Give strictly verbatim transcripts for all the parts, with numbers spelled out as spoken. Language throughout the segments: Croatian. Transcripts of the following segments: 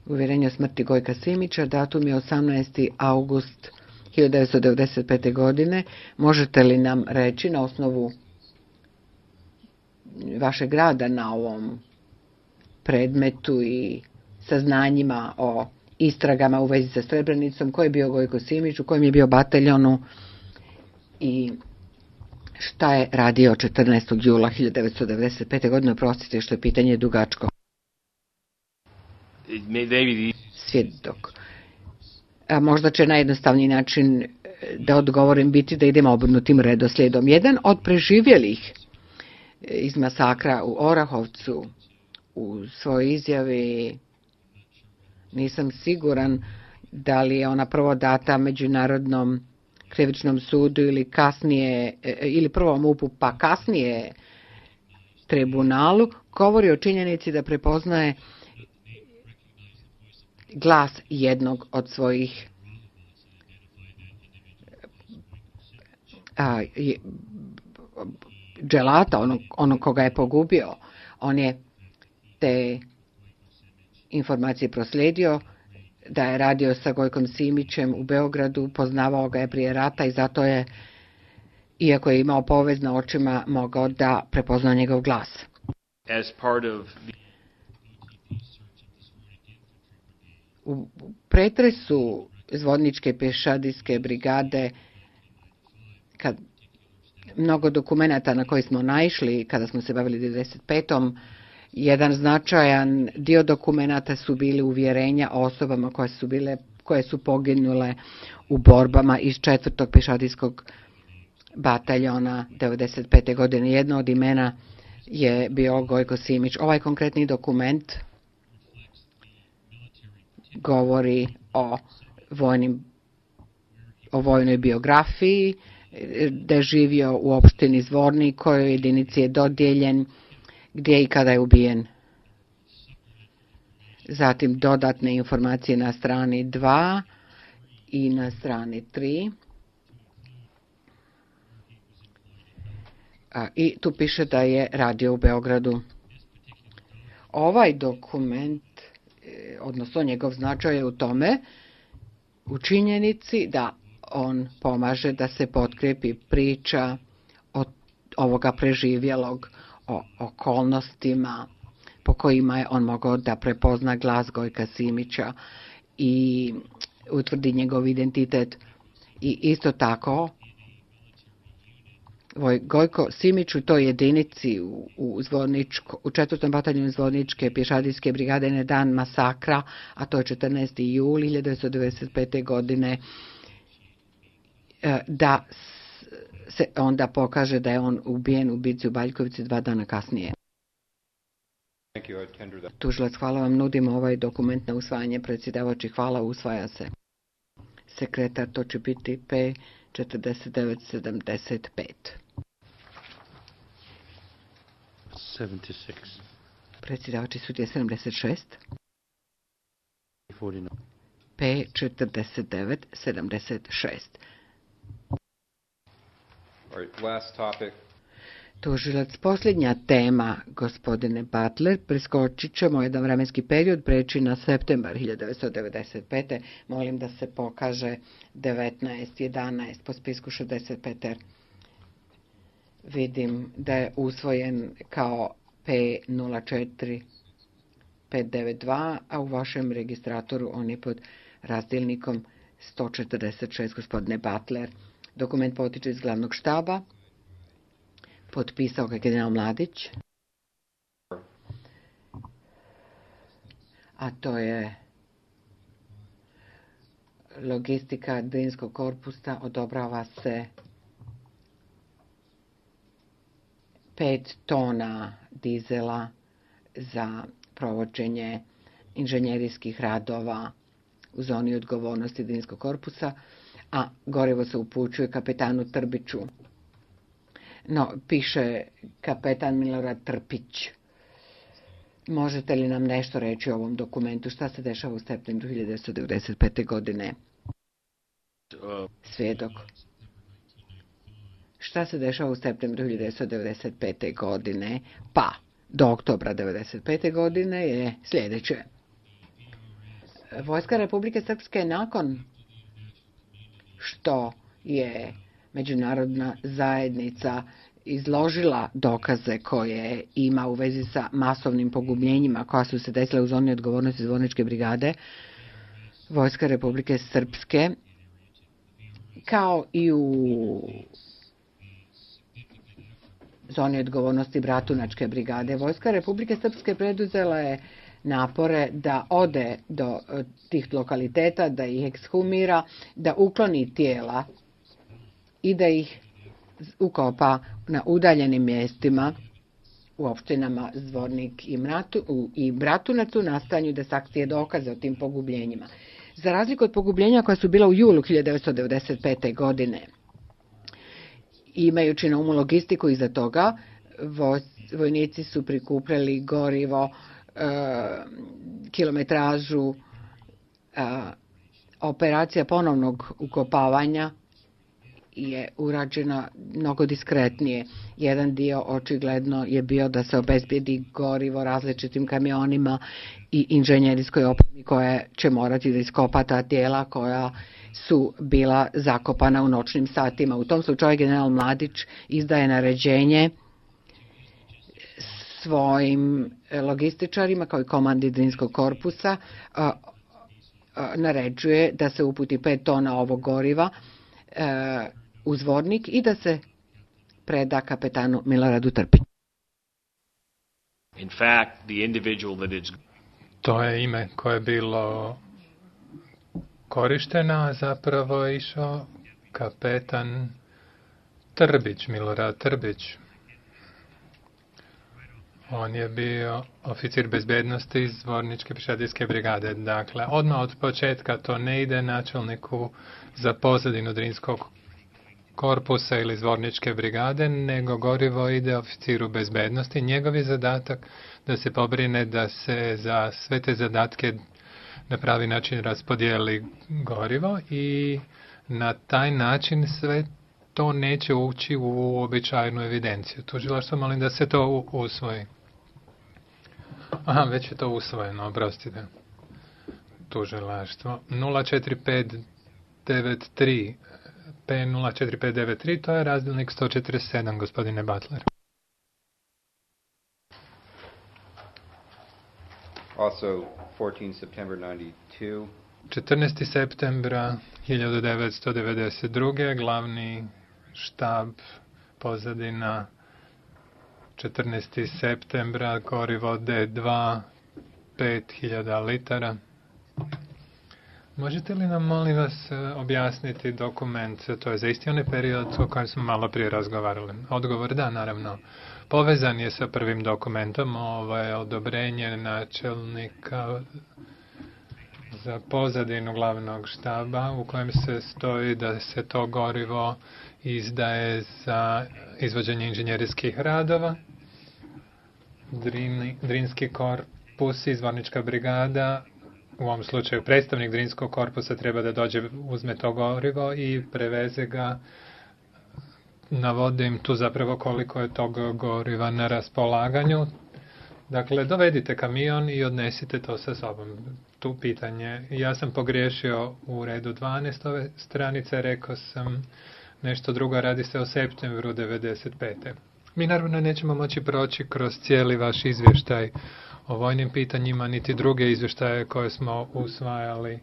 uvjerenje o smrti Gojka Simića. Datum je osamnaesti august hiljadu devetsto devedeset pete. godine. Možete li nam reći na osnovu vašeg rada na ovom predmetu i saznanjima o istragama u vezi sa Srebrenicom, ko je bio Gojko Simić, u kojem je bio bataljonu i šta je radio četrnaestog jula hiljadu devetsto devedeset pete. godine? Oprostite što je pitanje dugačko. Svjedok. A možda će najjednostavniji način da odgovorim biti da idemo obrnutim redoslijedom. Jedan od preživjelih iz masakra u Orahovcu u svojoj izjavi, nisam siguran da li je ona prvo data Međunarodnom krivičnom sudu ili kasnije, ili prvo MUP-u pa kasnije tribunalu, govori o činjenici da prepoznaje glas jednog od svojih a, je, dželata, onog, onog koga je pogubio. On je te informacije proslijedio, da je radio sa Gojkom Simićem u Beogradu, poznavao ga je prije rata i zato je, iako je imao povez na očima, mogao da prepozna njegov glas. As part of the... U pretresu zvodničke pješadijske brigade, kad mnogo dokumenata na koji smo naišli kada smo se bavili devedeset petom. Jedan značajan dio dokumenata su bili uvjerenja o osobama koje su bile, koje su poginule u borbama iz četvrtog pješadijskog bataljona devedeset pete. godine. Jedno od imena je bio Gojko Simić. Ovaj konkretni dokument govori o vojnim, o vojnoj biografiji, da je živio u opštini Zvornik, kojoj jedinici je dodijeljen, gdje i kada je ubijen. Zatim dodatne informacije na strani dva i na strani tri. A, i tu piše da je radio u Beogradu. Ovaj dokument, odnosno njegov značaj je u tome, u činjenici da on pomaže da se potkrijepi priča o ovoga preživjelog, o okolnostima po kojima je on mogao da prepozna glas Gojka Simića i utvrdi njegov identitet. I isto tako Gojko Simić u toj jedinici u, u, Zvorničko, u četvrtom bataljonu Zvorničke pješadijske brigade na dan masakra, a to je četrnaesti jul hiljadu devetsto devedeset pete. godine, da se onda pokaže da je on ubijen u bici u Baljkovici dva dana kasnije. Tužilac, hvala vam, nudimo ovaj dokument na usvajanje. Predsjedavajući, hvala, usvaja se. Sekretar, to će biti P četrdeset devet sedamdeset pet. Predsjedavajući, sudija sedamdeset šest. P četrdeset devet sedamdeset šest. Tužilac, posljednja tema, gospodine Butler, preskočit ćemo jedan vremenski period, preći na septembar hiljadu devetsto devedeset pete. Molim da se pokaže devetnaest jedanaest po spisku šezdeset pet. Vidim da je usvojen kao P nula četiri pet devet dva, a u vašem registratoru on je pod razdjelnikom sto četrdeset šest, gospodine Butler. Dokument potiče iz glavnog štaba. Potpisao ga general Mladić. A to je logistika Drinskog korpusa. Odobrava se pet tona dizela za provođenje inženjerijskih radova u zoni odgovornosti Drinskog korpusa, a gorivo se upućuje kapetanu Trbiću. No, piše kapetan Milorad Trpić. Možete li nam nešto reći o ovom dokumentu? Šta se dešava u septembru hiljadu devetsto devedeset pete. godine? Svjedok. Šta se dešava u septembru hiljadu devetsto devedeset pete. godine? Pa, do oktobra devedeset pete. godine je sljedeće. Vojska Republike Srpske nakon što je međunarodna zajednica izložila dokaze koje ima u vezi sa masovnim pogubljenjima koja su se desile u zoni odgovornosti Zvorničke brigade, Vojska Republike Srpske kao i u zoni odgovornosti Bratunačke brigade, Vojska Republike Srpske preduzela je napore da ode do tih lokaliteta, da ih ekshumira, da ukloni tijela i da ih ukopa na udaljenim mjestima u opštinama Zvornik i, Mratu, i Bratunac u nastanju da sakrije dokaze o tim pogubljenjima. Za razliku od pogubljenja koja su bila u julu hiljadu devetsto devedeset pete. godine, imajući na umu logistiku iza toga, vojnici su prikupljali gorivo, kilometražu, operacija ponovnog ukopavanja je urađena mnogo diskretnije. Jedan dio očigledno je bio da se obezbijedi gorivo različitim kamionima i inženjerijskoj opremi koja će morati da iskopa ta tijela koja su bila zakopana u noćnim satima. U tom slučaju general Mladić izdaje naređenje svojim logističarima kao i komandi Drinskog korpusa, a, a, naređuje da se uputi pet tona ovog goriva a, u Zvornik i da se preda kapetanu Miloradu Trpiću. In fact, the individual that is... To je ime koje je bilo korišteno, a zapravo je išao kapetan Trbić, Milorad Trbić. On je bio oficir bezbednosti iz Zvorničke pješadijske brigade. Dakle, odmah od početka to ne ide načelniku za pozadinu Drinskog korpusa ili Zvorničke brigade, nego gorivo ide oficiru bezbednosti. Njegov je zadatak da se pobrine da se za sve te zadatke na pravi način raspodijeli gorivo i na taj način sve to neće ući u običajnu evidenciju. Tužilaštvo molim da se to usvoji. Aha, već je to usvojeno, oprostite. Tužilaštvo. nula četiri pet devet tri P nula četiri pet devet tri, to je razdjelnik sto četrdeset sedam, gospodine Butler. Also, fourteenth September ninety-two. četrnaesti septembra hiljadu devetsto devedeset druge. glavni štab pozadina četrnaesti septembra, gorivo D dva, pet hiljada litara. Možete li nam, molim vas, objasniti dokument, to je za isti onaj period o kojem smo malo prije razgovarali? Odgovor da, naravno. Povezan je sa prvim dokumentom, ovo je odobrenje načelnika za pozadinu glavnog štaba, u kojem se stoji da se to gorivo izdaje za izvođenje inženjerijskih radova. Drini, Drinski korpus i Zvornička brigada, u ovom slučaju predstavnik Drinskog korpusa, treba da dođe, uzme to gorivo i preveze ga. Navodim tu zapravo koliko je tog goriva na raspolaganju. Dakle, dovedite kamion i odnesite to sa sobom. Tu pitanje. Ja sam pogriješio u redu dvanaest ove stranice, rekao sam nešto drugo, radi se o septembru devedeset pete. Mi naravno nećemo moći proći kroz cijeli vaš izvještaj o vojnim pitanjima, niti druge izvještaje koje smo usvajali,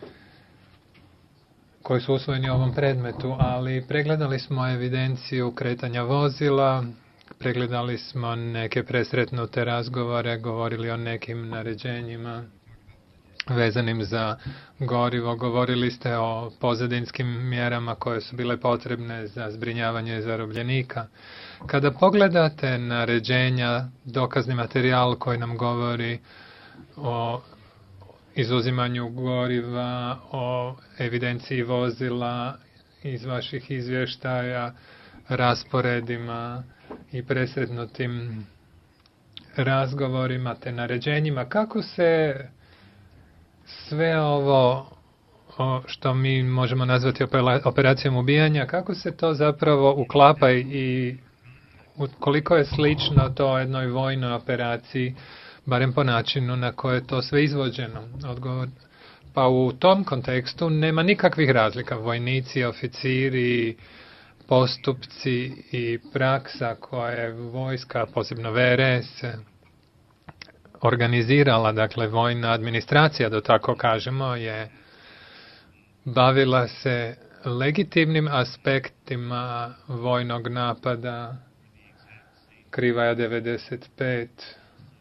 koji su usvojeni u ovom predmetu, ali pregledali smo evidenciju kretanja vozila, pregledali smo neke presretnute razgovore, govorili o nekim naređenjima vezanim za gorivo, govorili ste o pozadinskim mjerama koje su bile potrebne za zbrinjavanje zarobljenika. Kada pogledate naređenja, dokazni materijal koji nam govori o izuzimanju goriva, o evidenciji vozila iz vaših izvještaja, rasporedima i presretnutim razgovorima te naređenjima, kako se sve ovo o što mi možemo nazvati operacijom ubijanja, kako se to zapravo uklapa i koliko je slično to jednoj vojnoj operaciji, barem po načinu na koje je to sve izvođeno? Odgovor, Pa u tom kontekstu nema nikakvih razlika. Vojnici, oficiri, postupci i praksa koje vojska, posebno V R S, organizirala, dakle vojna administracija, da tako kažemo, je bavila se legitimnim aspektima vojnog napada Krivaja devedeset pet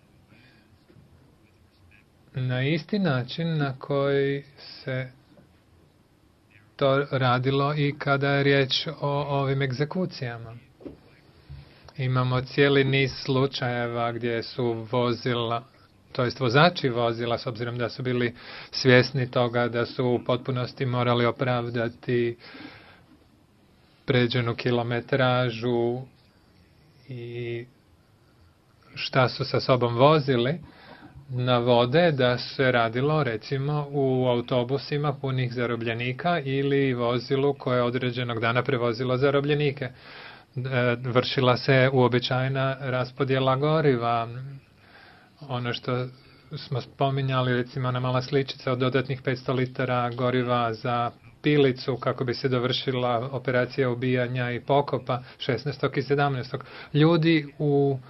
na isti način na koji se to radilo i kada je riječ o ovim egzekucijama. Imamo cijeli niz slučajeva gdje su vozila, to jest vozači vozila, s obzirom da su bili svjesni toga da su u potpunosti morali opravdati pređenu kilometražu i šta su sa sobom vozili, navode da se radilo recimo u autobusima punih zarobljenika ili vozilu koje je određenog dana prevozilo zarobljenike. Vršila se uobičajena raspodjela goriva. Ono što smo spominjali, recimo ona mala sličica od dodatnih petsto litara goriva za pilicu kako bi se dovršila operacija ubijanja i pokopa šesnaestog i sedamnaestog Ljudi u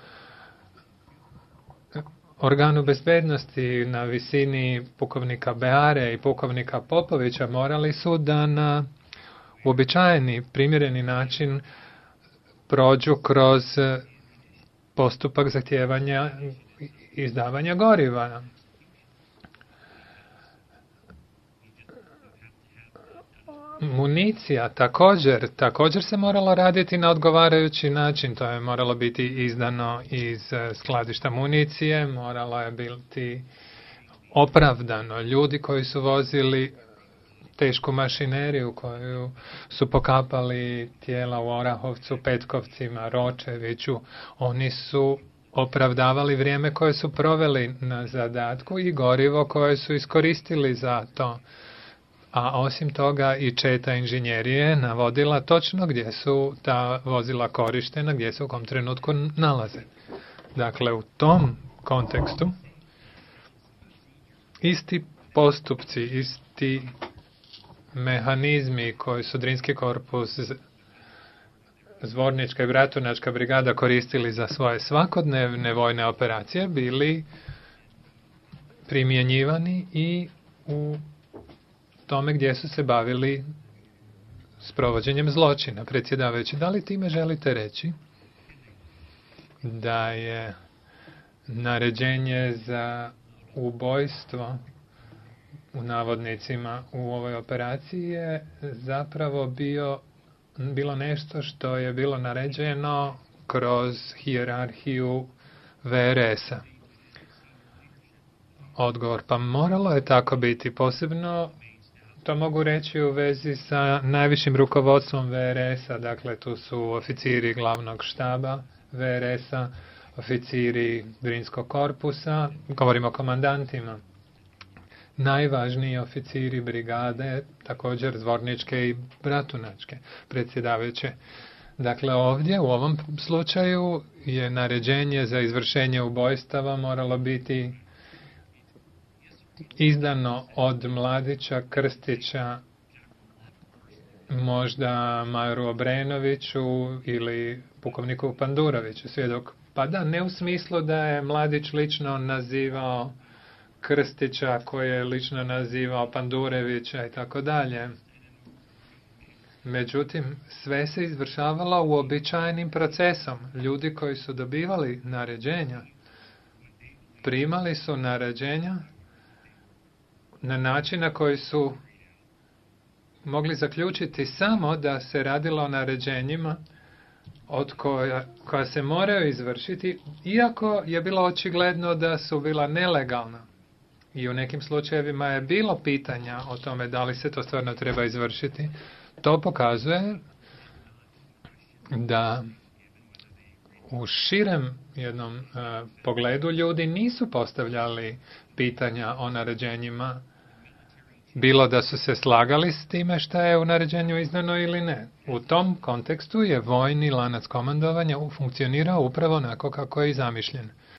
organu bezbednosti na visini pukovnika Beare i pukovnika Popovića morali su da na uobičajeni, primjereni način prođu kroz postupak zahtijevanja izdavanja goriva. Municija također, također se moralo raditi na odgovarajući način. To je moralo biti izdano iz skladišta municije, moralo je biti opravdano. Ljudi koji su vozili tešku mašineriju, koju su pokapali tijela u Orahovcu, Petkovcima, Ročeviću, oni su opravdavali vrijeme koje su proveli na zadatku i gorivo koje su iskoristili za to. A osim toga i četa inženjerije navodila točno gdje su ta vozila korištena, gdje se u kom trenutku nalaze. Dakle, u tom kontekstu isti postupci, isti mehanizmi koji su Drinski korpus, Zvornička i Bratunačka brigada koristili za svoje svakodnevne vojne operacije bili primjenjivani i u tome gdje su se bavili s provođenjem zločina. Predsjedavajući, da li time želite reći da je naređenje za ubojstvo u navodnicima u ovoj operaciji je zapravo bio, bilo nešto što je bilo naređeno kroz hijerarhiju V R S-a? Odgovor, pa moralo je tako biti, posebno to mogu reći u vezi sa najvišim rukovodstvom V R S-a, dakle tu su oficiri glavnog štaba V R S-a, oficiri Drinskog korpusa, govorimo o komandantima, najvažniji oficiri brigade, također Zvorničke i Bratunačke, predsjedavajuće. Dakle, ovdje u ovom slučaju je naređenje za izvršenje ubojstava moralo biti izdano od Mladića, Krstića, možda majoru Obrenoviću ili pukovniku Panduroviću, svjedok. Pa da, ne u smislu da je Mladić lično nazivao Krstića, koji je lično nazivao Pandurevića i tako dalje. Međutim, sve se izvršavalo uobičajenim procesom. Ljudi koji su dobivali naređenja, primali su naređenja na način na koji su mogli zaključiti samo da se radilo o naređenjima od koja, koja se moraju izvršiti, iako je bilo očigledno da su bila nelegalna. I u nekim slučajevima je bilo pitanja o tome da li se to stvarno treba izvršiti. To pokazuje da u širem jednom uh, pogledu ljudi nisu postavljali pitanja o naređenjima, bilo da su se slagali s time šta je u naređenju izdano ili ne. U tom kontekstu je vojni lanac komandovanja funkcionirao upravo onako kako je i zamišljen.